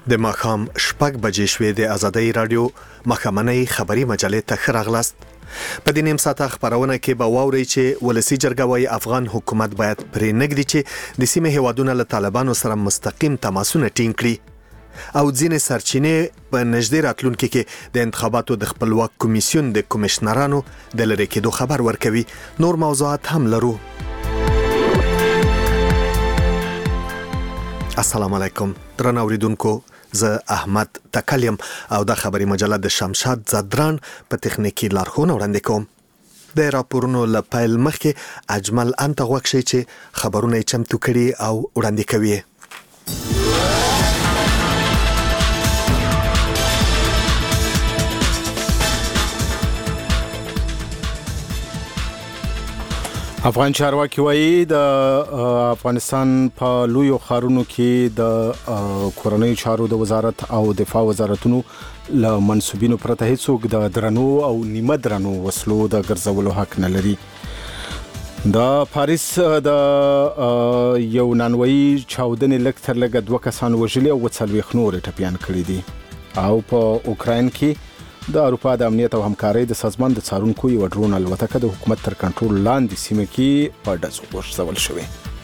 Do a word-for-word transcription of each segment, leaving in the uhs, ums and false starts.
د ماښام شپږ بجې شوې د ازادۍ راډیو ماښامنۍ خبري مجلې ته ښه راغلاست. په دې نیم ساعته خبرونه کې به واورئ چې ولسي جرګه وايي افغان حکومت باید پرې نږدي چې د سیمې هیوادونه له طالبانو سره مستقیم تماسونه ټینګ کړي او ځینې سرچینې په نږدې راتلونکي کې د انتخاباتو د خپلواک کمیسیون د کمشنرانو د لرې کېدو خبر ورکوي. نور موضوعات هم لرو. السلام علیکم درنو اوریدونکو، زه احمد تکلیم او د خبري مجله د شمشاد زدران په تخنیکی لارښوونه وړاندې کوم. د راپورونو له پیل مخکې اجمل انت غوښ شي چې خبرونه یې چمتو کړي او وړاندې کوي. افغان چارواکي وایي د افغانستان په لویو ښارونو کې د کورنیو چارو د وزارت او دفاع وزارتونو له منصوبینو پرته هیڅوک د درنو او نیمه درنو وسلو د ګرځولو حق نه لري. د پاریس د یو نانوایي چاودنې لږ تر لږه دوه کسان وژلي او څلوېښت نور ټپیان کړي دي او په اوکراین کې د اروپا د امنیت او همکارۍ د سازمان د څارونکو یو ډرون الوتکه د حکومت تر کنټرول لاندې سیمه کې په ډزو وژل شوې.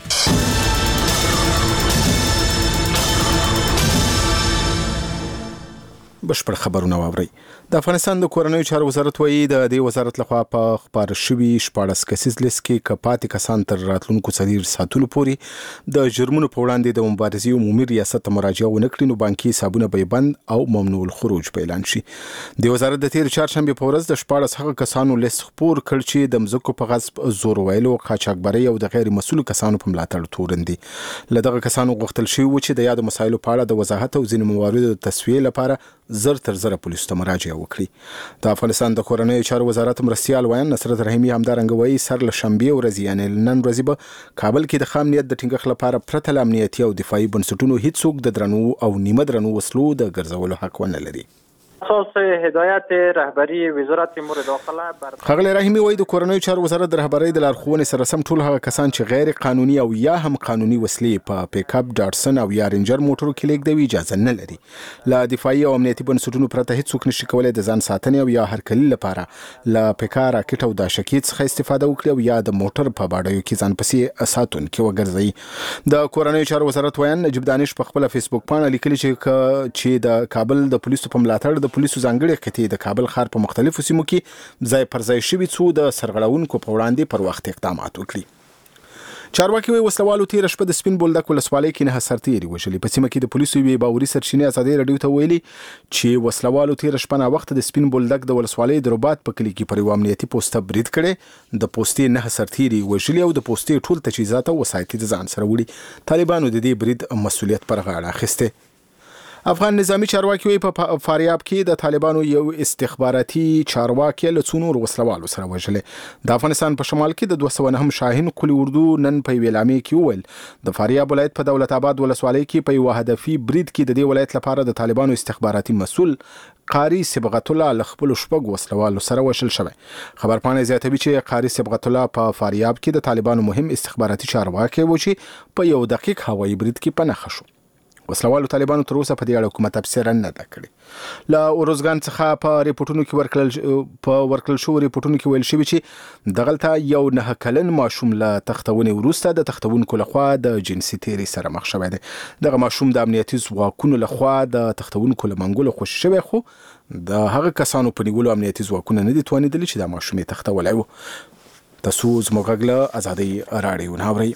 بشپړ خبرونه واورئ. د افغانستان د کورنیو چارو وزارت وایي د دې وزارت لخوا په خبر شوي شپاړس کسیز لیست کې کپاتې کسان تر راتلونکو څلور ساعتونو پورې د جرمونو په وړاندې د مبارزې عمومي ریاست ته مراجعه ونه کړي نو بانکي حسابونه به بند او ممنوع الخروج په اعلان شي. د وزارت د تیر چهارشنبه په ورځ د شپاړس هغه کسانو لیست خپور کړ چې د مځکو په غصب، زور ویلو، قاچاقبرۍ او د غیر مسؤل کسانو په ملاتړ تورن دي. له دغه کسانو غوښتل شوي و چې د یادو مسایلو په اړه د وضاحت او ځینو مواردو د تسویې لپاره زر تر زر پولیسو ته مراجعه وکړي. د افغانستان د کورنیو چارو وزارت مرستیال وایي نصرت رحیمي همدارنګه وایي سر له شنبې ورځې یعنې نن ورځې به کابل کې د خام نیت د ټینګښت لپاره پرته له امنیتي او دفاعي بنسټونو هیڅوک د درنو او نیمه درنو وسلو د ګرځولو حق ونه لري. اساس هدایت رهبری وزارت امور داخله بر ښاغلی رحیمي وایي د کورنیو چارو وزارت د رهبرۍ د لارښوونې سره سم ټول هغه کسان چې غیر قانوني او یا هم قانوني وسلې په پیک اپ ډاټسن او یا رینجر موټرو کې لیږدوي اجازه نه لري. له دفاعي او امنیتي بنسټونو پرته هیڅوک نشي کولی د ځان ساتنې او یا هرکلي لپاره له پیکا راکټ او داشکي څخه استفاده وکړي او یا د موټر په باډیو کې ځان پسې ساتونکي وګرځوي. د کورنیو چارو وزارت وایي نجیب دانش په خپل فیسبوک پاڼه لیکلي چې چې د کابل د پولیسو په ملاتړ د پولیسو ځانګړي قطعې د کابل ښار په مختلفو سیمو کې ځای پر ځای شوي څو د سرغړونکو په وړاندې پر وخت اقدامات وکړي. چارواکي وایي وسلوالو تېره شپه د سپین بولدک ولسوالۍ کې نهه سرتیري وژلي. په سیمه کې د پولیسو یوې باوري سرچینې ازادۍ راډیو ته ویلي چې وسلوالو تېره شپه ناوخته د سپین بولدک د ولسوالۍ د رباط په کلي کې پر یوه امنیتي پوسته برید کړی. د پوستې نهه سرتیري وژلي او د پوستې ټول تجهیزات او وسایط د ځان سره وړي. طالبانو د دې برید مسؤلیت پر غاړه اخیستی. افغان نظامی چارواکي وایي په فاریاب کې د طالبانو یو استخباراتي چارواکي له څو نورو وسلوالو سره وژلی. د افغانستان په شمال کې د دوه سوه نهم شاهین قلي اردو نن په یوې اعلامیې کې وویل د فاریاب ولایت په دولت آباد ولسوالۍ کې په یوه هدفي برید کې د دې ولایت لپاره د طالبانو استخباراتي مسؤل قاری صبغت الله له خپلو شپږو وسلوالو سره وژل شوی. خبرپاڼې زیاتوي چې قاری صبغت الله په فاریاب کې د طالبانو مهم استخباراتي چارواکي و چې په یو دقیق هوایي برید کې په نښه شو. وسلوالو طالبانو تر اوسه په دې اړه کومه تبصره نه ده کړې. له اروزګان څخه په ریپورټونو کې ورکړل په ورکړل شوو ریپورټونو کې ویل شوي چې دغلته یو نهه کلن ماشوم له تختونې وروسته د تختونکو لخوا د جنسي تیري سره مخ شوی دی. دغه ماشوم د امنیتي ځواکونو لخوا د تختونکو له منګولو خوشي شوی خو د هغه کسانو په نیولو امنیتي ځواکونه نه دي توانېدلي چې دا ماشوم یې تختولی و. تاسو زموږ غږ له ازادۍ راډیو نه اورئ.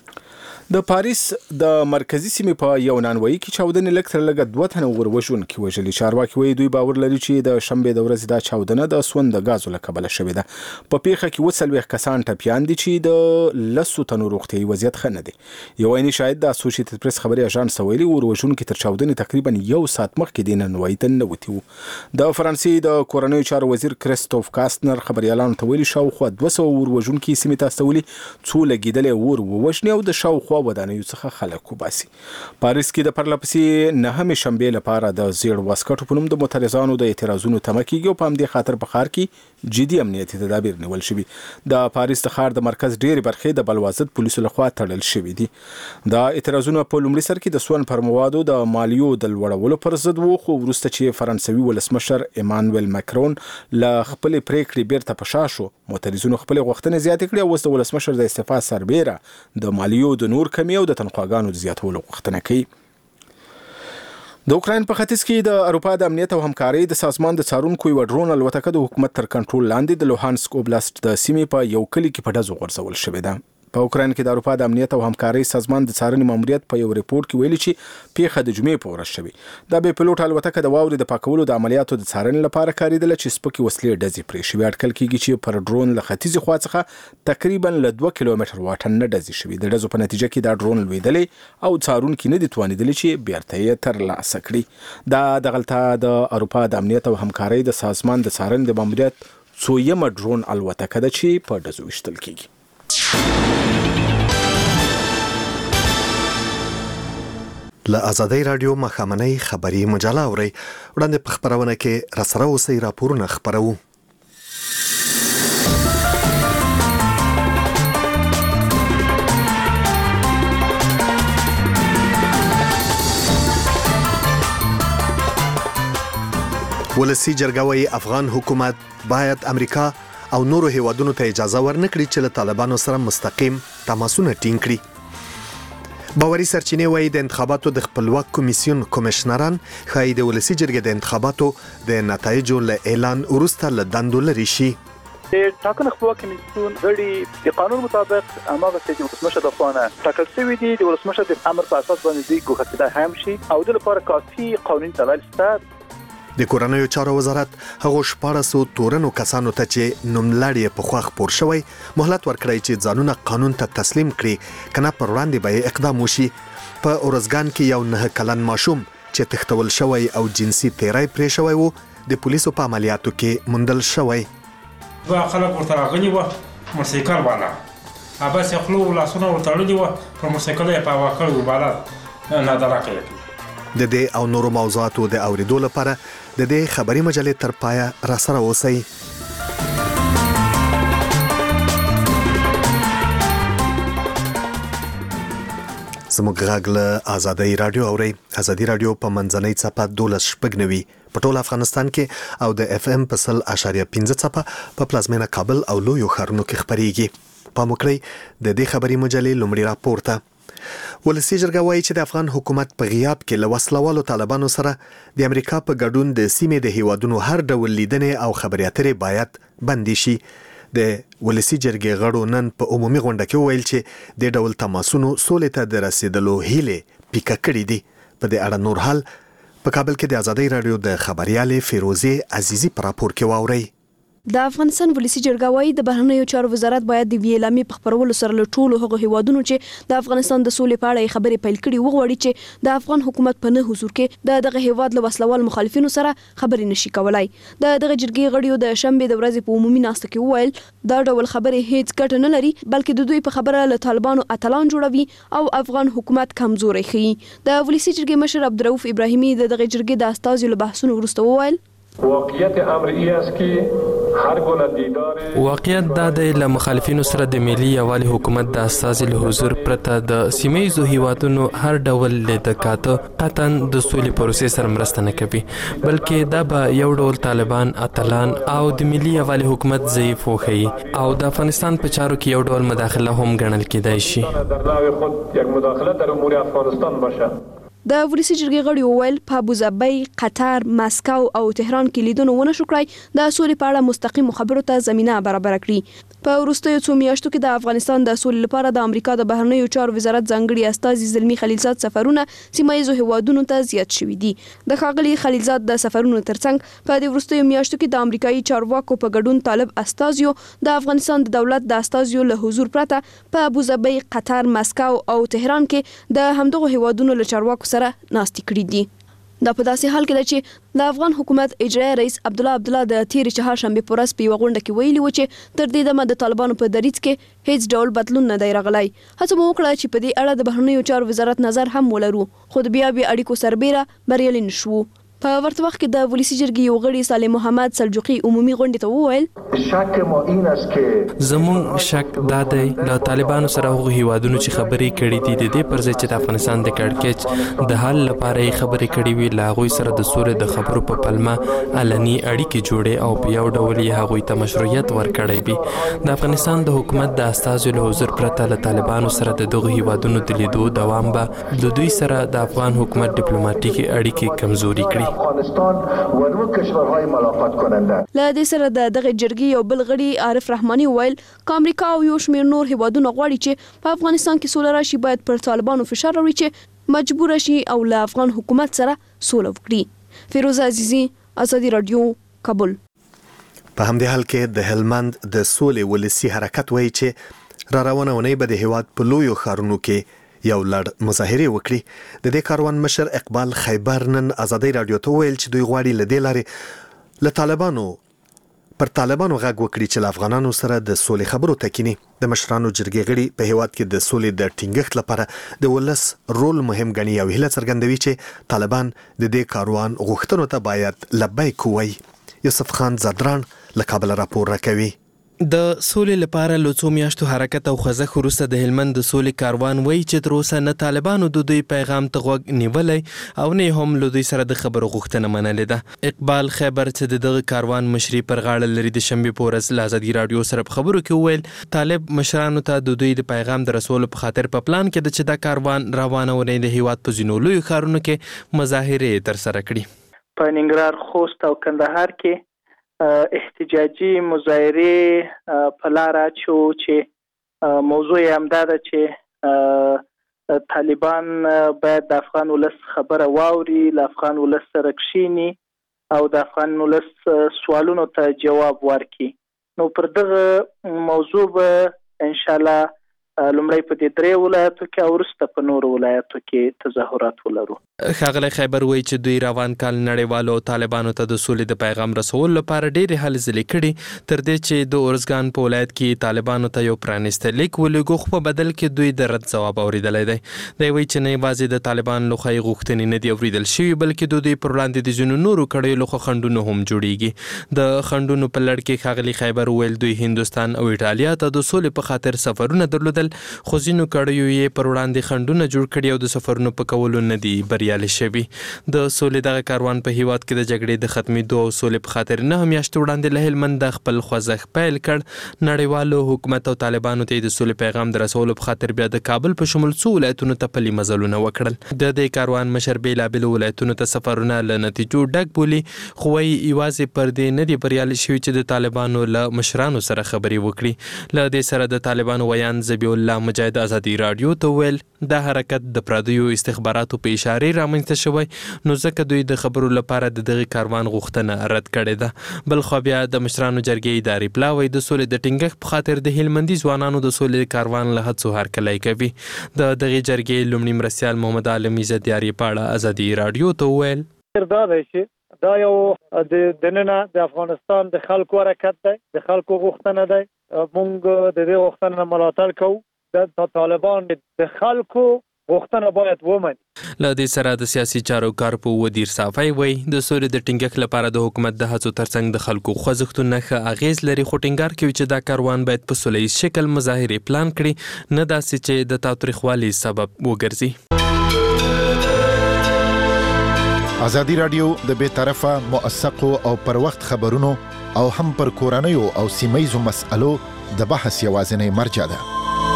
د پاریس د مرکزی سیمې په یو نانوایي کې چاودنې لږ تر لږه دوه تنه وروژونکي وژلي. چارواکي وایي دوی باور لري چې د شنبې د ورځې دا چاودنه د سون د غازو له کبله شوې ده. په پیښه کې اووه څلوېښت کسان ټپیان دي چې د لسو تنو روغتیایي وضعیت ښه نه دی. یو عیني شاهد د اسوسییټډ پریس خبري اژانس ته ویلي وروژونکي تر چاودنې تقریبا یو ساعت مخکې د نانوایي ته ننوتي وو. د فرانسې د کورنیو چارو وزیر کریستوف کاستنر خبريالانو ته ویلي شاوخوا دوه سوه وروژونکي سیمې ته استولي څو لګېدلې اور ووژني او د شاوخوا دوه ودانیو څخه خلک وباسي. پاریس کې د پرلپسې نهمې شنبې لپاره د زیړ واسکټو په نوم د معترضانو د اعتراضونو تمه کیږي او په همدې خاطر په ښار کې جدي امنیتي تدابیر نیول شوي. د پاریس د ښار د مرکز ډېرې برخې د بلوازد پولیسو لخوا تړل شوي دي. دا اعتراضونه په لومړي سر کې د سون پر موادو د مالیو د لوړولو پر ضد وو، خو وروسته چې فرانسوي ولسمشر ایمانویل ماکرون له خپلې پریکړې بیرته په شا شو، معترضینو خپلې غوښتنې زیاتې کړې او اوس د ولسمشر د استعفا سربیره د مالیو د نور کمي او د تنخواګانو د زیاتولو غوښتنه کوي. د اوکراین په ختیځ کې د اروپا د امنیت او همکارۍ د سازمان د څارونکو یو ډرون الوتکه د حکومت تر کنټرول لاندې د لوهانسک اوبلاست د سیمې په یو کلي کې په ډزو غورځول شوې ده. په اوکراین کې د اروپا د امنیت او همکارۍ سازمان د څارنې ماموریت په یو ریپورت کې ویلي چې پیښه د جمعې په ورځ شوې. دا بې پیلوټ الوتکه د واورې د پاکولو د عملیاتو د څارنې لپاره کارېدله چې سپکې وسلې ډزې پرې شوې. اټکل کېږي چې پر ډرون له ختیځې خوا څخه تقریبا له دوه کیلومتر واټن نه ډزې شوې. د ډزو په نتیجه کې دا ډرون لوېدلی او څارونکي نه دي توانېدلي چې بیرته یې ترلاسه کړي. دا دغلته د اروپا د امنیت او همکارۍ د سازمان د څارنې د ماموریت څویمه ډرون الوتکه ده چې په ډزو ویشتل کېږي. له آزادۍ راډیو مخامنۍ خبري مجله اورئ. وړاندې په خبرونه کې راسره اوسئ، راپورونه خپروو. ولسی جرګه وايي افغان حکومت باید امریکا او نورو هیوادونو ته اجازه ورنکړي چې له طالبانو سره مستقیم تماسونه ټینګ کړي. باوري سرچینې وايي د انتخاباتو د خپلواک کمیسیون کمشنران ښایي د ولسی جرګې د انتخاباتو د نتایجو له اعلان وروسته له دندو لرې شي. د ټاکنو خپلواک کمیسیون غړي د قانون مطابق هغه چې ولسمشر د خوانه ټاکل شوی دي، د ولسمشر د امر په اساس باندې دی ګوښه کېدای هم شي او د لپاره کافي قانوني دلایل شته. د کورنیو چارو وزارت هغو شپاړسو تورنو کسانو ته چې نوملړ په خوا خپور شوی مهلت ورکړی چې ځانونه قانون ته تسلیم کړي، کنه پر وړاندې به اقدام وشي. په اورزګان کې یو نه کلن ماشوم چې تښتول شوی او جنسي تیری پرې شوی وو د پولیسو په عملیاتو کې موندل شوی. دوه خلک ورته راغلي وو، موټرسایکل والا اباس یې خلو لاسونه ورته تړلي وو، په موټرسایکل یې په هوا کړی وو، بالا نادرکه یې. د دې او نورو موضوعاتو د اوریدو لپاره د دې خبري مجلې تر پایه راسره اوسئ. زموږ غږ له آزادۍ راډیو اورئ. آزادۍ راډیو په منځنۍ څپه دولس شپږ نوي په ټول افغانستان کې او د اف ام په سل اشاریه پنځه څپه په پلازمینه کابل او لویو ښارونو کې خپریږي. پام وکړئ د دې خبري مجلې لومړی راپور ته. ولسی جرګه وايي چې د افغان حکومت په غیاب کې له وسلوالو طالبانو سره د امریکا په ګډون د سیمې د هیوادونو هر ډول لیدنې او خبرې اترې باید بندي شي. د ولسی جرګې غړو نن په عمومي غونډه کې ویل چې د ډول تماسونو سولې ته د رسیدلو هیله پیکه کړې دي. په دې اړه نور حال په کابل کې د آزادۍ راډیو د خبريالې فیروزه عزیزی په راپور کې واوري. د افغانستان ولسی جرګه وايي د بهرنیو چارو وزارت باید د ویلامې په خبرولو سره له ټولو هغو هیوادونو چې د افغانستان د سولې په اړه خبرې پیل کړي وغواړي چې د افغان حکومت په نه حضور کې د دغه هیواد له وسلوال مخالفینو سره خبرې نشي کولای. د دغه جرګې غړیو د شنبې د ورځې په عمومي ناسته کې وویل دا ډول خبرې هیڅ ګټه نه لري، بلکې د دوی په خبره له طالبانو اتلان جوړوي او افغان حکومت کمزوري ښيي. د ولسی جرګې مشر عبدالرؤف ابراهیمي د دغه جرګې د استازو له بحثونو وروسته وویل واقعیت امر ای است که هر گونه دیدار واقعیت دا د له مخالفینو سره د ملي یوالي حکومت د استازي له حضور پرته د سیمایي هیوادونو هر ډول لیدکات قطعا د سولې پروسې سره مرسته نه کوي، بلکې دا به یو ډول طالبان اتلان او د ملي یوالي حکومت ضعیف وخی او د افغانستان په چارو کې یو ډول مداخله هم ګڼل کېدای شي. در نوع خود یک مداخله در امور افغانستان باشه. د ولسی جرګې غړي وویل په ابوظبي، قطر، مسکو او تهران کې لیدنه ونه شو کړای د سولې په اړه مستقیم خبرو ته زمينه برابر کړي. په وروستیو څو میاشتو کې د افغانستان د سولې لپاره د امریکا د بهرنیو چارو وزارت ځانګړي استازي زلمی خلیلزاد سفرونه سیمایي هیوادونو ته زیات شوي دي. د ښاغلي خلیلزاد د سفرونو ترڅنګ په دې وروستیو میاشتو کې د امریکایي چارواکو په ګډون طالب استازیو د افغانستان د دولت د استازیو له حضور پرته په ابوظبي، قطر، مسکو او تهران کې د همدغه هیوادونو له چارواکو سره ناستې کړې دي. دا په داسې حال کې ده چې د افغان حکومت اجرایي رئیس عبدالله عبدالله د تیرې چهارشنبې په ورځ په یوه غونډه کې ویلي و چې تر دې دمه د طالبانو په دریځ کې هیڅ ډول بدلون نه دی راغلی. هڅه مو وکړه چې په دې اړه د بهرنیو چارو وزارت نظر هم ولرو، خو د بیا بیا اړیکو سربیره بریالي نه شوو. په ورته وخت کې د ولسی جرګې یو غړي صالح محمد سلجوقي عمومي غونډې ته وویل زموږ شک دا دی د طالبانو سره هغو هیوادونو چې خبرې کړې دي د دې پر ځای چې د افغانستان د کړکېچ د حل لپاره یې خبرې کړې وي، له هغوی سره د سولې د خبرو په پلمه علني اړیکې جوړې او په یو ډول یې هغوی ته مشروعیت ورکړی وي. د افغانستان د حکومت د استازو له حضور پرته له طالبانو سره د دغو هیوادونو د لیدو دوام به له دوی سره د افغان حکومت ډیپلوماټیکي اړیکې کمزوري کړي. افغانستان و نور کشورهای ملاقات کننده. له دې سره د دغه جرګې یو بل غړي عارف رحماني ویل که امریکا او یو شمېر نور هیوادونه غواړي چې په افغانستان کې سوله راشي، باید پر طالبانو فشار راوړي چې مجبور شي او له افغان حکومت سره سوله وکړي. فیروزه عزیزی، ازادي رادیو، کابل. په همدې حال کې د هلمند د سولې ولسی حرکت وایي چې را روانه ونې به د هیواد په لویو ښارونو کې یو لړ مظاهرې وکړي. د دې کاروان مشر اقبال خیبر نن ازادي رادیو ته ویل چې دوی غواړي له دې لارې له طالبانو پر طالبانو غږ وکړي چې له افغانانو سره د سولې خبرو تکینی. د مشرانو جرګې غړي په هیواد کې د سولې د ټینګښت لپاره د ولس رول مهم ګڼي او هیله څرګندوي چې طالبان د دې کاروان غوښتنو ته باید لبیک ووایي. یوسف خان زدران له کابل راپور راکوي. د سولې لپاره له څو میاشتو حرکت او خوځښت وروسته د هلمند د سولې کاروان وایي چې تر اوسه نه طالبانو د دوی پیغام ته غوږ نیولی او نه هم له دوی سره د خبرو غوښتنه منلې ده. اقبال خیبر چې د دغه کاروان مشري پر غاړه لري د شنبې په ورځ له ازادي رادیو سره په خبرو کې وویل طالب مشرانو ته د دوی د پیغام د رسولو په خاطر په پلان کې ده چې دا کاروان روانه ونې د هیواد په ځینو لویو ښارونو کې مظاهرې ترسره کړي. په ننګرهار، خوست او کندهار کې احتجاجي مظاهرې په لاره اچو چې موضوع یې همدا ده چې طالبان باید د افغان ولس خبره واوري، له افغان ولس سره کښیني او د افغان ولس سوالونو ته جواب ورکړي. نو پر دغه موضوع به انشاءالله لومړی په دې درې ولایتو کې او وروسته په نورو ولایتو کې تظاهرات ولرو. ښاغلی خیبر وایي چې دوی روان کال نړیوالو طالبانو ته د سولې د پیغام رسولو لپاره ډېرې هلې ځلې کړي، تر دې چې د ارزګان په ولایت کې طالبانو ته یو پرانیستی لیک ولېږو، خو په بدل کې دوی د رد ځواب اورېدلی دی. دی وایي چې نه یوازې د طالبانو لخوا یې غوښتنې نه دي اورېدل شوي، بلکې د دوی پر وړاندې د ځینو نورو کړیو لخوا خنډونه هم جوړېږي. د خنډونو په لړ کې ښاغلي خیبر وویل دوی هندوستان او ایټالیا ته د سولې په خاطر سفرونه درلودل، خو ځینو کړیو یې پر وړاندې خنډونه جوړ کړي او د سفرونو په کولو نه دي بریالي شوي. د سولې دغه کاروان په هیواد کې د جګړې د ختمېدو او سولې په خاطر نهه میاشتې وړاندې له هلمند د خپل خوځښت پیل کړ. نړیوالو حکومت او طالبانو ته د سولې پیغام د رسولو په خاطر بیا د کابل په شمول څو ولایتونو ته پلي مزلونه وکړل. د دې کاروان مشر بېلابېلو ولایتونو ته سفرونه له نتیجو ډک بولي، خو وایي یوازې پر دې نه دي بریالي شوي چې د طالبانو له مشرانو سره خبرې وکړي. له دې سره د طالبانو ویان ذبیح الله مجاهد ازادي رادیو ته ویل دا حرکت د پردیو استخباراتو په اشارې رامنځته شوی، نو ځکه دوی د خبرو لپاره د دغه کاروان غوښتنه رد کړې ده. بل خو بیا د مشرانو جرګې اداري پلاوی د سولې د ټینګښت په خاطر د هلمندي ځوانانو د سولې کاروان له هڅو هرکلی کوي. د دغه جرګې لومړي مرستیال محمد عالم عزتیاري په اړه ازادي رادیو ته ویل دا دی چې دا یو د دننه د افغانستان د خلکو حرکت دی، د خلکو غوښتنه دی. موږ د دې غوښتنه ملاتړ کوو. د طالبان د خلکو غوښتنه باید ومني. له دې سره د سیاسي چارو کارپو ودیر صافی وایي د سولې د ټینګښت لپاره د حکومت د هڅو ترڅنګ د خلکو خوځښتونه ښه اغیز لري، خو ټینګار کوي چې دا کاروان باید په سوله ییز شکل مظاهرې پلان کړي، نه داسې چې د تاوتریخوالي سبب وګرځي. ازادي رادیو د بې طرفه، موثقو او پر وخت خبرونو او هم پر کورنیو او سیمه‌ییزو مسألو د بحث یوازینی مرجع ده.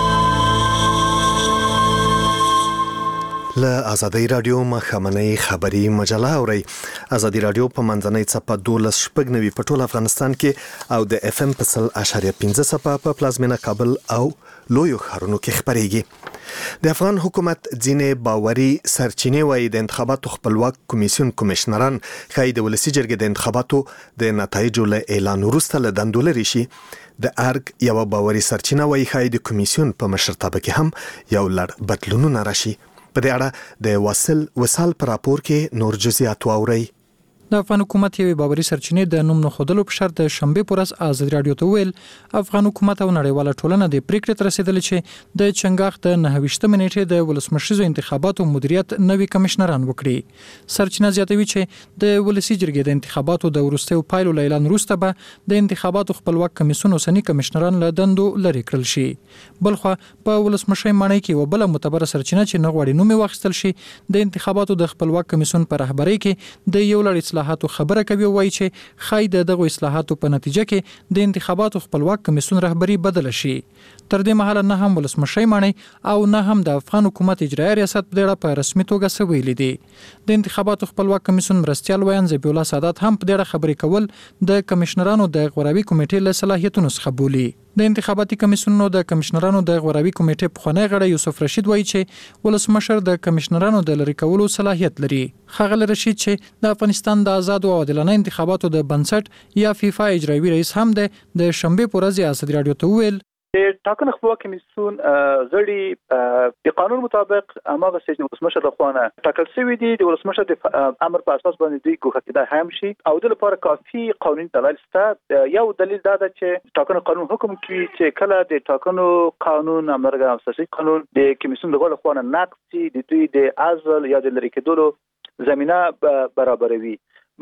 له ازادي رادیو مخامنۍ خبري مجله اوري. ازادي رادیو په منځنۍ څپه دولس شپږ نوي په ټول افغانستان کې او د اف ام په سل اشاریه پنځه څپه په پلازمینه کابل او لویو ښارونو کې خبريږي. د افغان حکومت ځینې باوري سرچینې وایي د انتخاباتو خپلواک کمیسیون کمشنران ښایي د ولسي جرګې د انتخاباتو د نتایجو له اعلان وروسته له دندو لرې شي. د ارګ یو باوري سرچینه وایي ښایي د کمیسیون په مشرتابه کې هم یو لړ بدلونونه راشي. په دې اړه د وصل وصال پر راپور کې نور جزئیات واورئ. د افغان حکومت یوې باوري سرچینې د نوم نښودلو په شرط د شنبې په ورځ ازادي راډیو ته وویل افغان حکومت او نړیواله ټولنه د پریکړې ته رسیدلې چې د چنګاښ د نهه ویشتمې نیټې د ولسمشریزو انتخاباتو مدیریت نوي کمشنران وکړي. سرچینه زیاتوي چې د ولسي جرګې د انتخاباتو د وروستیو پایلو له اعلان وروسته به د انتخاباتو خپلواک کمیسیون اوسني کمشنران له دندو لرې کړل شي. بلخوا په ولسمشرۍ ماڼۍ کې یوه بله معتبره سرچینه چې نه غواړي نوم یې واخیستل شي د انتخاباتو د خپلواک کمیسیون په رهبرۍ کې د یو لړ اصلاحاتو خبره کوي او وایي چې خای د دغه اصلاحاتو په نتیجه کې د انتخاباتو خپلواک کمیسیون رهبری بدل شي. تر دې مهاله نه هم ولسمشرۍ ماڼۍ او نه هم د افغان حکومت اجرایي ریاست په دې اړه په رسمي توګه څه ویلي دي. د انتخاباتو خپلواک کمیسیون مرستیال ویان ذبیح الله سادات هم په دې اړه خبرې کول د کمشنرانو د غوراوي کمیټې له صلاحیتونو څخه بولي. د انتخاباتي کمیسیونونو د کمشنرانو د غوراوي کمیټې پخوانی غړی یوسف رشید وایي چې ولسمشر د کمشنرانو د لرې کولو صلاحیت لري. ښاغلی رشید چې د افغانستان د آزاد او عادلانه انتخاباتو د بنسټ یا فیفا اجرایي رئیس هم دی د شنبې په ورځ ازادي راډیو ته وویل د ټاکنو خپلواک کمیسیون غړي د قانون مطابق هغه چې ولسمشر د خوانه ټاکل شوی دی د ولسمشر د امر په اساس باندې دوی ګوښه کېدای هم شي او د لپاره کافي قانوني دلایل شته. یو دلیل دا ده چې ټاکنو قانون حکم کوي چې کله د ټاکنو قانون امرګه اساسي قانون د کمیسیون د غړو خوانه نقض شي د دوی د عزل یا د لرې کېدلو زمينه برابروي.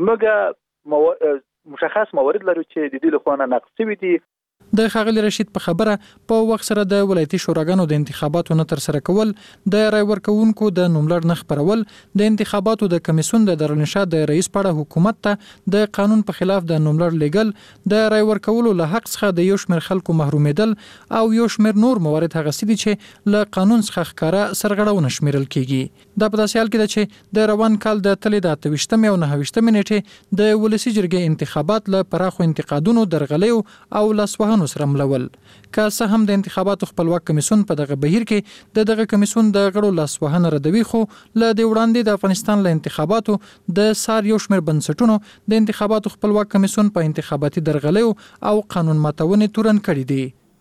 مګر مشخص موارد لري چې د دوی له خوانه نقض شوی دي. د ښاغلي رشید په خبره په وخت سره د ولایتي شوراګانو د انتخاباتو نه تر سره کول د رای ورکوونکو د نوملړ نه خپرول د انتخاباتو د کمیسیون د دارالانشا د رئیس په اړه حکومت ته د قانون په خلاف د نوملړ لیږل د رای ورکولو له حق څخه د یو شمېر خلکو محرومیدل او یو شمېر نور موارد هغه څه دي چې له قانون څخه ښکاره سرغړونه شمیرل کیږي. دا په داسې حال کې ده چې د روان کال د تلې د اته ویشتمې او نهه ویشتمې نیټې د ولسي جرګې انتخابات له پراخو انتقادونو درغلیو او لاسوهنو سره ملول. که څه هم د انتخاباتو خپلواک کمیسیون په دغه بهیر کې د دغه کمیسیون د غړو لاسوهنه ردوي خو له دې وړاندې د افغانستان له انتخاباتو د سار یو شمېر بنسټونو د انتخاباتو خپلواک کمیسیون په انتخاباتي درغلیو او قانون ماتونې تورن کړي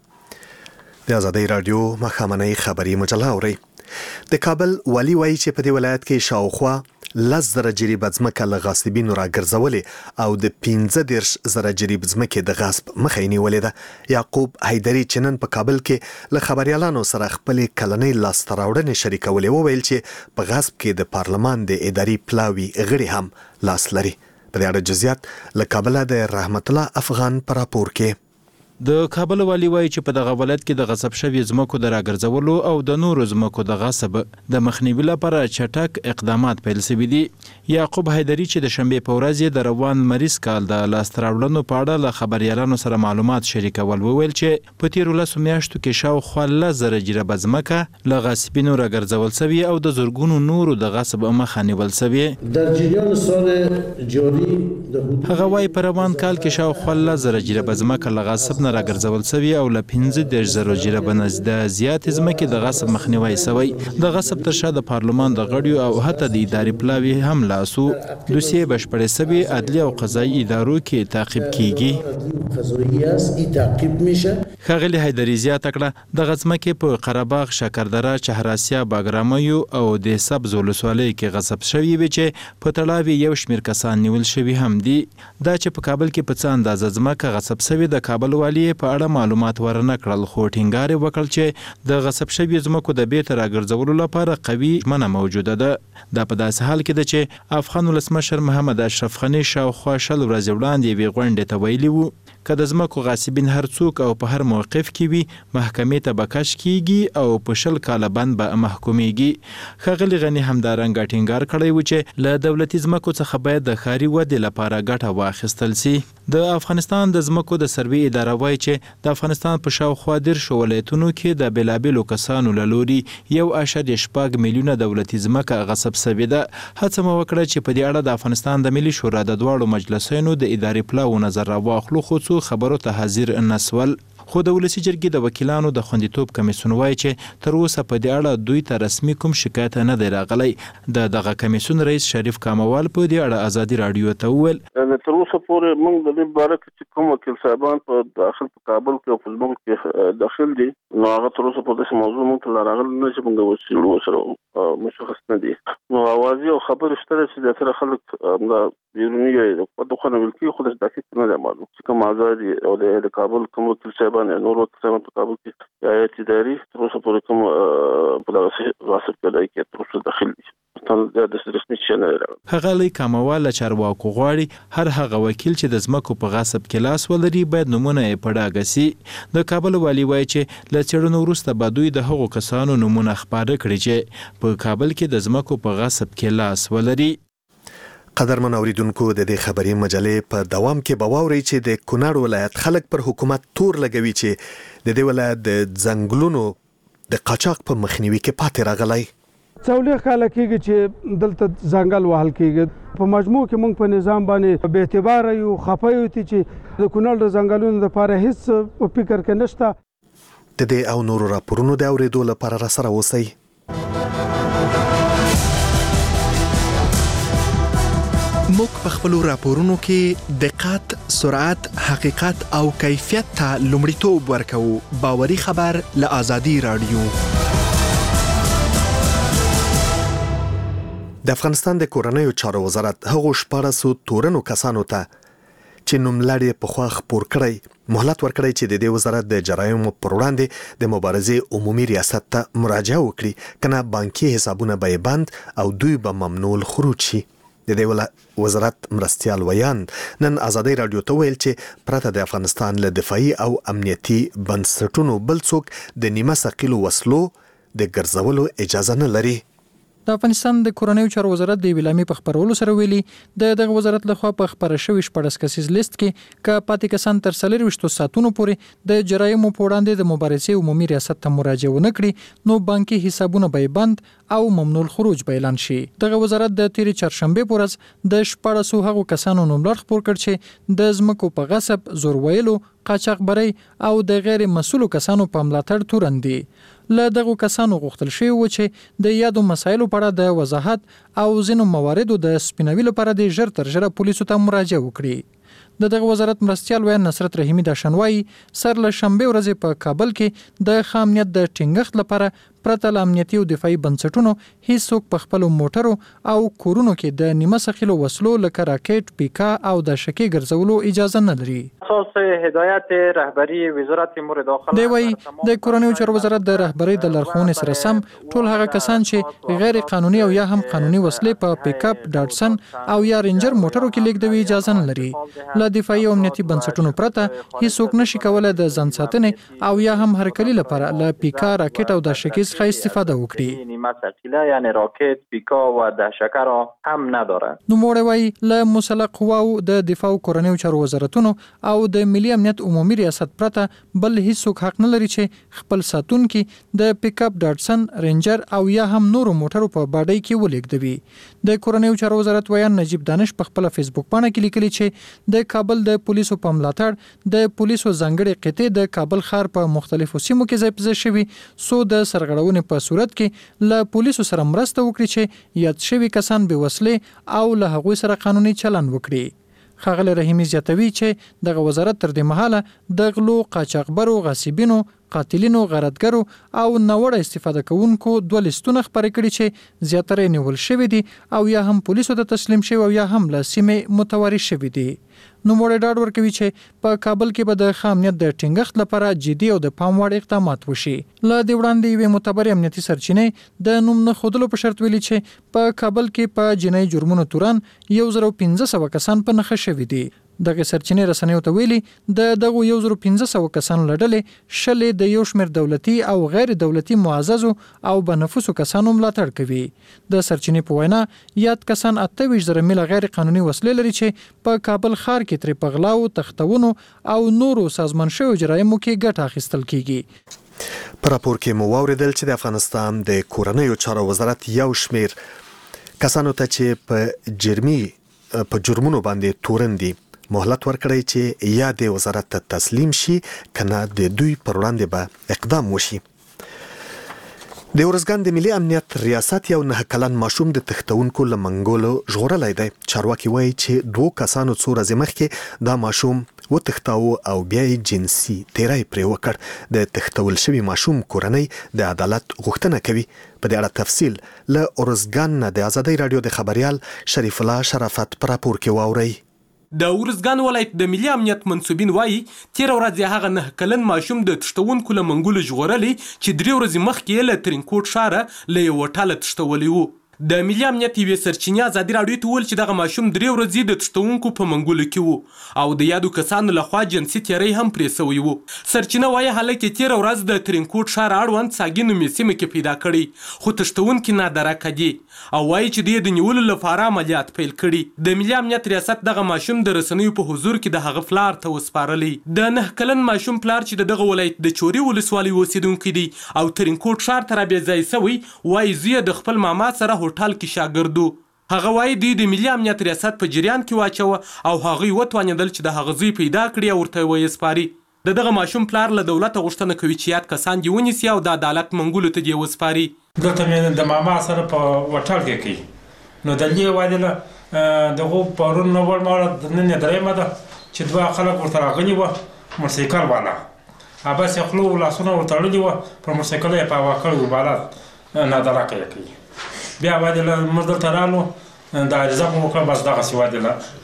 دي. د ازادي رادیو مخامنۍ خبري مجله اوري. د کابل والی وایي چې په دې ولایت کې شاوخوا لس زره جریب ځمکه له غاصبینو راګرځولې او د پنځه دېرش زره جریب ځمکې د غصب مخه یې نیولې ده. یعقوب حیدري چې نن په کابل کې له خبریالانو سره خپلې کلنۍ لاسته راوړنې شریکولې وویل چې په غصب کې د پارلمان د اداري پلاوي غړي هم لاس لري. په دې اړه جزئیات له کابل د رحمت الله افغان پر راپور کې. د کابل والی وایي چې په دغه ولایت کې د غصب شوي ځمکو د راګرځولو او د نورو ځمکو د غصب د مخنیوي لپاره چټک اقدامات پیل شوي دي. یعقوب حیدري چې د شنبې په ورځ د روان مریض کال د لاسته راوړنو په اړه له خبریالانو سره معلومات شریکول وویل چې په تیرو لسو میاشتو کې شاوخوا لس زره جریبه ځمکه له غاصبینو راګرځول شوي او د زرګونو نورو د غصب مخه نیول شوي. در جریان سال جاری هغه وایي په روان کال کې شاوخوا لس زره جریبه ځمکه له غصب راګرځول شوی او له پنځه دېرش زره جریبه نه د زیات ځمکې د غصب مخنیوی شوی. د غصب تر شا د پارلمان د غړیو او حتی د اداري پلاوي هم لاسو. دوسیې بشپړې شوي عدلي او قضایي ادارو کې تعقیب کیږي. ښاغلي حیدري زیاته کړه د ځمکې په قرهباغ، شکردره، چهاراسیا، باګرامیو او د سبز ولسوالۍ کې غصب شوي وي چې په تړاو یو شمېر کسان نیول شوي هم دي. دا چې په کابل کې په څه اندازه ځمکه غصب شوي د کابل والی په اړه معلومات ورنه کړل، خو ټینګار یې وکړ چې د غصب شوي ځمکو د بیرته راګرځولو لپاره قوي ژمنه موجوده ده. دا په داسې حال کې ده چې افغان ولسمشر محمد اشرف غني شاوخوا شل ورځې وړاندې یوې غونډې ته ویلي وو که د ځمکو غاصبین هر څوک او په هر موقف کې وي محکمې ته به کش کیږي او په شل کاله بند به محکومیږي. ښاغلي غني همدارنګه ټینګار کړی و چې له دولتي ځمکو څخه باید د ښاري ودې لپاره ګټه واخیستل سي. د افغانستان د ځمکو د سروې اداره وایي چې د افغانستان په شاوخوا دېرشو ولایتونو کې د بېلابېلو کسانو له لوري یو اعشاریه شپږ میلیونه دولتي ځمکه غصب شوې ده. هڅه مو وکړه چې په دې اړه د افغانستان د ملي شورا د دواړو مجلسونو د اداري پلاو نظر راواخلو، خو څو خبرو ته حاضر نسول. خو د ولسی جرګې د وکیلانو د خوندیتوب کمیسیون وایي چې تر اوسه په دې اړه دوی ته رسمي کوم شکایت نه دی راغلی. د دغه کمیسیون رئیس شریف کاموال په دې اړه ازادي رادیو ته وویل تر اوسه پورې موږ د دې باره کې چې کوم وکیل صاحبان په داخل په کابل کې او په زموږ کې داخل دي نو هغه تر اوسه په داسې موضوع موږ ته راغلی نه چې موږ وسیلو سره مشخص نه دي. نو اوازې او خبرې شته چې د تر خلک د بیرونی د دغه ملکی خو د دقیق نه معلوم چې کوم ازادي او د کابل کوم وکیل صاحبان نور وکیل صاحبان په کابل کې یا اداري تر اوسه پورې کوم په دغه واسطه کې کې تر اوسه داخل دي. هغه لې کاموال چارواکو غواړي هر هغه وکیل چې د ځمکو په غصب کې لاس ولري باید نمونه یې په ډاګه سي. د کابل والی وایي چې له څېړنو وروسته به دوی د هغو کسانو نمونه خپاره کړي چې په کابل کې د ځمکو په غصب کې لاس ولري. قدرمن اوریدونکو د دې خبري مجلې په دوام کې به واورئ چې د کونړ ولایت خلک پر حکومت تور لګوي چې د دې ولایت د ځنګلونو د قاچاق په مخنیوي کې پاتې راغلی. څولې خاله کېږي چې دلته ځنګل وهل کېږي. په مجموع کې موږ په نظام باندې بې اعتباره یو خفه یو چې د کونړ د ځنګلونو لپاره هیڅ په فکر کې نشته. د دې او نورو راپورونو د اورېدو لپاره را سره اوسئ. موږ په خپلو راپورونو کې دقت، سرعت، حقیقت او کیفیت ته لومړیتوب ورکوو. باوري خبر له آزادي رادیو. د افغانستان د کورنیو چارو وزارت هغو شپاړسو تورنو کسانو ته چې نوملړ په خوا خپور کړی مهلت ورکړی چې د دې وزارت د جرایمو پر وړاندې د مبارزې عمومي ریاست ته مراجعه وکړي کنه بانکي حسابونه به بند او دوی به ممنوع الخروج شي. د دې وزارت مرستيال ویان نن آزادي رادیو ته ویل چې پرته د افغانستان له دفاعي او امنیتي بنسټونو بل څوک د نیمه ثقيلو وسلو د ګرځولو اجازه نه لري. د افغانستان د کورنیو چارو وزارت د ویلامي په خبرولو سره ویلي د دغه وزارت لخوا په خبره شوی شپږ کسیز لیست کې ک پاتې کسان تر څلورويشت ساعتونو پورې د جرایمو په وړاندې د مبارزې عمومي ریاست ته مراجعه ونکړي نو بانکي حسابونه به بند او ممنوع الخروج به اعلان شي. دغه وزارت د تیری چهارشنبه پر ورځ د شپږ هغو کسانو نوملړ خپور کړ چې د ځمکو په غصب، زور ویلو، قاچاقبرۍ او د غیر مسؤلو کسانو په ملاتړ تورندي. له دغه کسانو غوښتل شوی و چې د یادو مسایلو په اړه د وضاحت او ځینو مواردو د سپینوي لپاره د ژر تر ژره پولیسو ته مراجعه وکړي. د دغه وزارت مرستيال ویان نصرت رحیمی د شنوای سر له شنبه ورځې په کابل کې د خامنیت د ټینګښت لپاره پرته له امنیتي او دفاعي بنسټونو هیڅوک په خپل موټرو او کورونو کې د نیمه ثقيلو وسلو لکه راکټ، پیکا او د شکی ګرځولو اجازه نه لري. اساس هدایت رهبری وزارت امور داخله دی وی د کورنیو چارو وزارت د رهبری د لارښوونې سره سم ټول هغه کسان چې غیر قانوني او یا هم قانوني وسلې په پیک اپ، ډاټسن او یا رینجر موټرو کې لیږدوي اجازه نه لري. له دفاعي او امنیتي بنسټونو پرته هیڅوک نشي کولای د ځان ساتنې او یا هم هرکلي لپاره له پیکا، راکټ او د شکی څخه استفاده وکړي. نیمه ثقيله یعنی راکټ، پیکا و دهشکه را هم نداره. نو موږ وایي له مسلح قواو د دفاع او کورنیو چارو وزارتونو او د ملي امنیت عمومي ریاست پرته بل هیڅوک حق نه لري چې خپل ساتونکي د پیک اپ، ډاټسن، رینجر او یا هم نورو موټرو په باډۍ کې ولیږدوي. د کورنیو چارو وزارت ویان نجیب دانش په خپل فیسبوک باندې کې لیکلي چې د کابل د پولیسو په ملاتړ د پولیسو ځانګړي قطعې د کابل ښار په مختلفو سیمو کې ځای په ځای شوي سو د سرغړونې په صورت کې له پولیسو سره مرسته وکړي چې یاد شوي کسان به وسلې او له هغوی سره قانوني چلند وکړي. ښاغلی رحیمي زیاتوي چې دغه وزارت تر دې مهاله د غلو، قاچاقبرو، غاصبینو، قاتلینو، غارتګرو او ناوړه استفاده کوونکو دوه لیستونه خپاره کړي چې زیاتره نیول شوي دي او یا هم پولیسو ته تسلیم شوي او یا هم له سیمې متواري شوي دي. نو موږ ډاډ ورکوي چې په کابل کې به د خامنیت د ټینګښت لپاره جدي او د پام وړ اقدامات وشي. له دې وړاندې یوې معتبرې امنیتي سرچینې د نوم نه ښودلو په شرط ویلي چې په کابل کې په جنایي جرمونو تورن یو زر او پنځه سوه کسان په نښه شوي دي. دغه سرچینې رسنیو ته ویلي د دغه یو زر او پنځه سوه کسانو لړلې شلې د یو شمېر دولتي او غیر دولتي معززو او بنفوسو کسانو ملاتړ کوي. د سرچینې په وینا یاد کسان اته ویشت زره میله غیر قانوني وسلې لري چې په کابل ښار کې ترې په غلاو، تختونو او نورو سازمان شویو جرایمو کې ګټه اخیستل کیږي. په راپور کې مو واوریدل چې د افغانستان د کورنیو چارو وزارت یو شمېر کسانو ته چې په جرمي په جرمونو باندې تورن دي مهلت ورکړی چې یا د وزارت ته تسلیم شي کنه د دوی پر وړاندې به اقدام وشي. د ارزګان د ملي امنیت ریاست یو نه کلن ماشوم د تښتونکو له منګولو ژغورلی دی. چارواکي وایي چې دوه کسانو څو ورځې مخکې دا ماشوم وتښتاوه او بیا یې جنسي تیری پرې وکړ. د تښتول شوي ماشوم کورنۍ د عدالت غوښتنه کوي. په دې اړه تفصیل له ارزګان نه د ازادۍ راډیو د خبریال شریف الله شرافت په راپور کې واورئ. د ارزګان ولایت د ملي امنیت منصوبین وایي تیر ورځ هغه نه کلن ماشوم د تښتونکو له منګولو ژغورلی چې درې ورځې مخکې یې له ترینکوټ ښاره له یوه ټاله تښتولی و. د ملي امنیت یوې سرچینې ازادي راډیو ته وویل چې دغه ماشوم درې ورځې د تښتونکو په منګولو کې و او د یادو کسانو لخوا جنسي تیری هم پرې سوی و. سرچینه وایي هلک یې تېره ورځ د ترینکوټ ښار اړوند ساګي نومې سیمه کې پیدا کړی خو تښتونکي نادرکه دي او وایي چې دوی د نیولو لپاره عملیات پیل کړي. د ملي امنیت ریاست دغه ماشوم د رسنیو په حضور کې د هغه پلار ته وسپارلی. د نه کلن ماشوم پلار چې د دغه ولایت د چوري ولسوالۍ اوسیدونکی دی او ترینکوټ ښار ته رابېځای سوی وایي زوی د خپل ماما سره هوټل کې شاګردو. هغه وایي دوی د ملي امنیت ریاست په جریان کې واچوه او هغوی وتوانېدل چې د هغه زوی پیدا کړي او ورته ویې سپاري. د دغه ماشوم پلار له دولته غوښتنه کوي چې یاد کسان دې ونیسي او د عدالت منګولو ته دې وسپاري. دلته مې د ماما سره په هوټل کې کوي نو دلې وایي دغه پرون نو ور مال د نن درېمه ده چې دوه خلک ورته راغلي وو موټرسایکل والا اباس خپل لاسونه ورته تړلي وو پر موټرسایکل یې په واکړ وباله نادرکه یې کوي. بیا وایي له موږ دلته رالو د عریضه مو وکړه بس دغسې وایي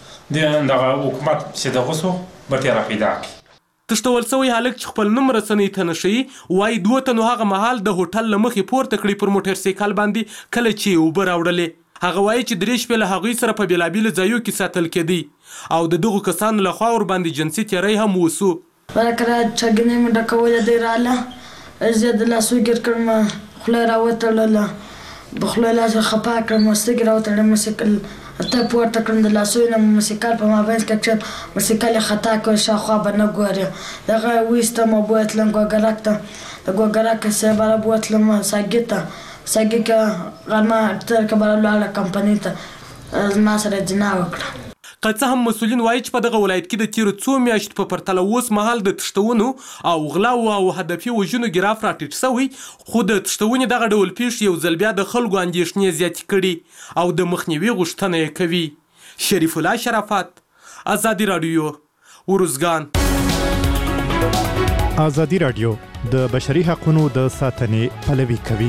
د دغه حکومت چې دغه سو به ترې را پیدا کړي. تښتول سوی هلک چې خپل نوم رسنۍ ته نه ښیي وایي دوه تنو هغه مهال د هوټل له مخې پورته کړي پر موټرسایکل باندې کله چې یې اوبه راوړلې. هغه وایي چې درې شپې له هغوی سره په بېلابېلو ځایو کې ساتل کېدی او د دغو کسانو لخوا ورباندې جنسي تیری هم وسو. کله چاګینۍ مې ډکوله دی راله زه د لاسو ګیر کړم خوله یې راوتړله په خوله یې لاس خپه کړم سترګې راوتړم موسیقل ته پورته کړم د لاسو نه موسیقال په مابین کې کښم موسیقال یې خطا کړ شاوخوا به نه ګورې دغه یې ویستم او بوتلم ګوګرک ته د ګوګرک صاحب را بوتلم ساګي ته ساګي کې غرمه تر کبره لاړه کمپنۍ ته زما سره جنا وکړه. که څه هم مسؤلین وایي چې په دغه ولایت کې د تیرو څو میاشتو په پرتله اوس مهال د تښتونو او غلاو او هدفي وژنو ګراف راټیټ سوی خو د تښتونې دغه ډول پیښې یو ځل بیا د خلکو اندېښنې زیاتې کړي او د مخنیوي غوښتنه یې کوي. شریف الله شرافت ازادي راډیو ارزګان. ازادي راډیو د بشري حقوقو د ساتنې پلوي کوي.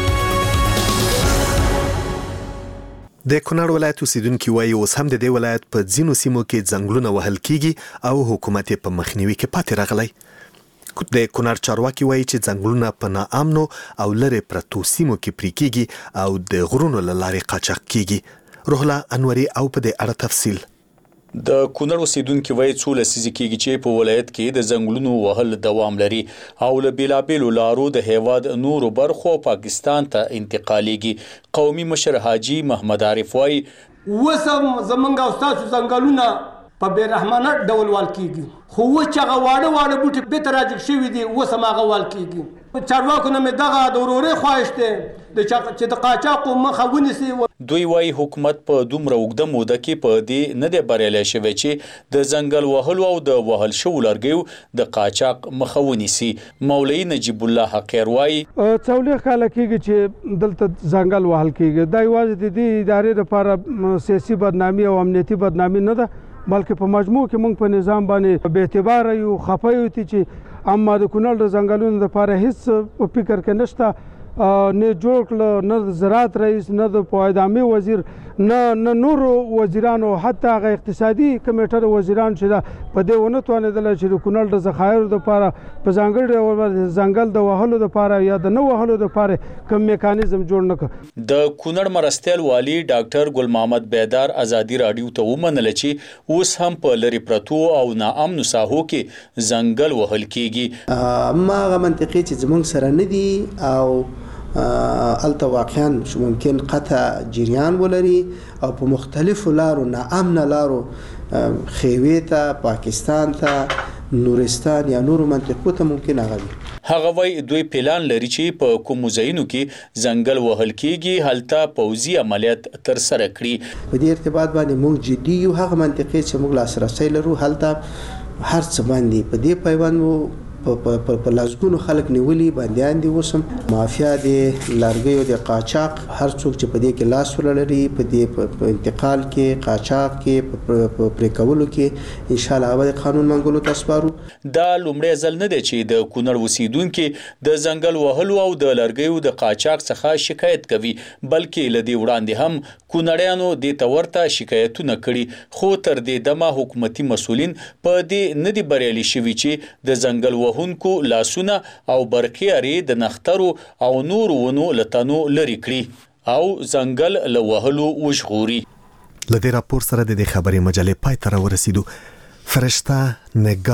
د کونړ ولایت اوسیدونکي وایي اوس هم د دې ولایت په ځینو سیمو کې ځنګلونه وهل کیږي او حکومت یې په مخنیوي کې پاتې راغلی. د کونړ چارواکي وایي چې ځنګلونه په ناامنو او لرې پرتو سیمو کې پرې کیږي او د غرونو له لارې قاچاق کیږي. روح الله انوري او په دې اړه تفصیل. د کونړ اوسیدونکي وایي څو لسیزې کېږي چې په ولایت کې د ځنګلونو وهل دوام لري او له بېلابېلو لارو د هېواد نورو برخو پاکستان ته انتقالېږي. قومي مشر حاجي محمد عارف وایي اوس هم زموږ او ستاسو ځنګلونه په بې رحمانه ډول وال کېږي خو اوس چې هغه واړه واړه بوټي بېرته راجګ شوي دي اوس هم هغه وال کېږي. چارواکو نه مې دغه د ورورۍ خواهش دی چې د قاچاقو مخه ونیسي. دوی وایي حکومت په دومره اوږده موده کې په دې نه دی بریالی شوی چې د ځنګل وهلو او د وهل شوو لرګیو د قاچاق مخه ونیسي. مولوي نجیب الله حقیر وایي څلوېښت کاله کېږي چې دلته ځنګل وهل کېږي. دا یوازې د دې ادارې لپاره سیاسي بدنامي او امنیتي بدنامي نه ده بلکې په مجموع کې موږ په نظام باندې بې اعتباره یو خفه یو چې اما د کونړ د ځنګلونو لپاره هیڅ په فکر کې نشته نه جوړ کړل نه د زراعت رئیس نه د پوهنځي وزیر نه نه نورو وزیرانو حتی هغه اقتصادي کمیټه وزیران چې په دې ونه توانېدل چې د کونړ د ذخایرو لپاره په ځانګړي ډول ځنګل د وهلو لپاره یا د نه وهلو لپاره کوم میکانیزم جوړ نه کړ. د کونړ مرستیال والی ډاکټر ګل محمد بیدار ازادي راډیو ته ومنله چې اوس هم په لرې پرتو او ناامنو ساحو کې ځنګل وهل کېږي. ما هغه منطقې چې زموږ سره نه دي او الته واقعا شو ممکن قطع جریان ولري او په مختلفو لارو ناامنه لارو خیوې ته پاکستان ته نورستان یا نورو منطقو ته ممکن هغه وي. هغه وایي دوی پلان لري چې په کوم ځایونو کې ځنګل وهل کیږي هلته پوځي عملیات تر سره کړي. په دې ارتباط باندې موږ جدي یو هغه منطقې چې موږ لاسرسي لرو هلته هر څه باندې په دې پیوند وو په لازګونو خلک نیولي باندې دي وسم مافیا دي لارګیو د قاچاق هر څوک چې په دې کې لاس ولري په دې په انتقال کې قاچاق کې په پریکولو کې ان شاء الله به قانون منګولو تاسپارو. دا لومړی ځل نه دی چې د کونړ اوسیدونکو د ځنګل وهلو او د لارګیو د قاچاق څخه شکایت کوي بلکې لدی وړاندې هم کونړیانو د تورته شکایتونه کړي خو تر دې دمه حکومتي مسولین په دې نه دی بریالي شوي چې د ځنګل هونکو لاسونه او برقیاري د نخترو او نور ونو لتنو لري کړی او ځنګل لوهلو وشغوري. لدې راپور سره د خبري مجلې پای ته ورسېدو. فرشته نگاه